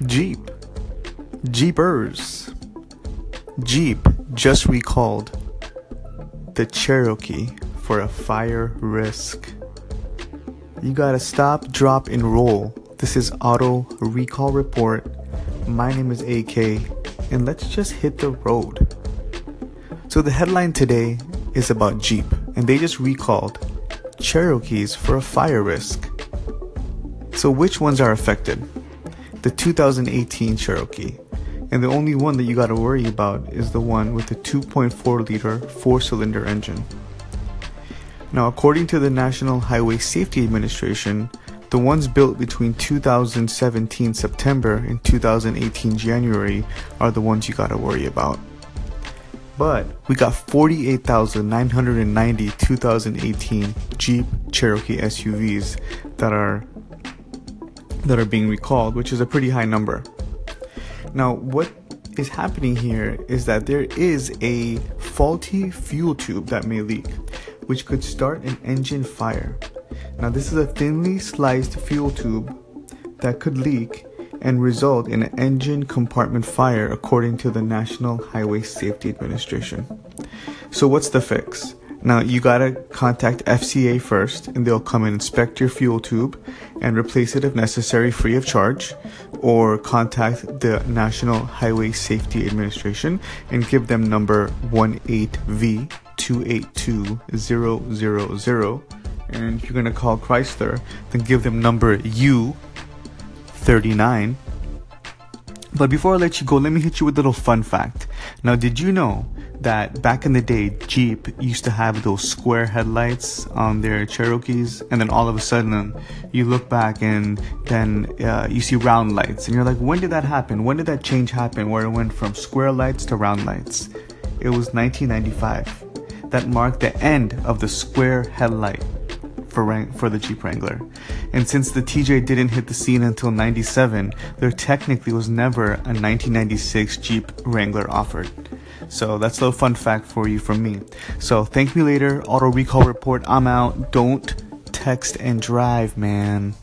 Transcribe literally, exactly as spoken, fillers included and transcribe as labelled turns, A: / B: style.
A: Jeep. Jeepers. Jeep just recalled the Cherokee for a fire risk. You gotta stop, drop, and roll. This is Auto Recall Report. My name is A K, and let's just hit the road. So the headline today is about Jeep, and they just recalled Cherokees for a fire risk. So which ones are affected? The two thousand eighteen Cherokee. And the only one that you gotta worry about is the one with the two point four liter four-cylinder engine. Now, according to the National Highway Safety Administration, the ones built between two thousand seventeen September and two thousand eighteen January are the ones you gotta worry about. But we got forty-eight thousand nine hundred ninety two thousand eighteen Jeep Cherokee S U Vs that are that are being recalled, which is a pretty high number. Now, what is happening here is that there is a faulty fuel tube that may leak, which could start an engine fire. Now, this is a thinly sliced fuel tube that could leak and result in an engine compartment fire, according to the National Highway Safety Administration. So what's the fix? Now, you gotta contact F C A first, and they'll come and inspect your fuel tube and replace it if necessary, free of charge, or contact the National Highway Safety Administration and give them number one eight V two eight two zero zero zero. And if you're gonna call Chrysler, then give them number U thirty-nine. But before I let you go, let me hit you with a little fun fact. Now, did you know that back in the day, Jeep used to have those square headlights on their Cherokees, and then all of a sudden you look back and then uh, you see round lights, and you're like, when did that happen? When did that change happen where it went from square lights to round lights? It was nineteen ninety-five. That marked the end of the square headlight for Wrang- for the Jeep Wrangler. And since the T J didn't hit the scene until ninety-seven, there technically was never a nineteen ninety-six Jeep Wrangler offered. So that's a little fun fact for you from me. So thank me later. Auto Recall Report. I'm out. Don't text and drive, man.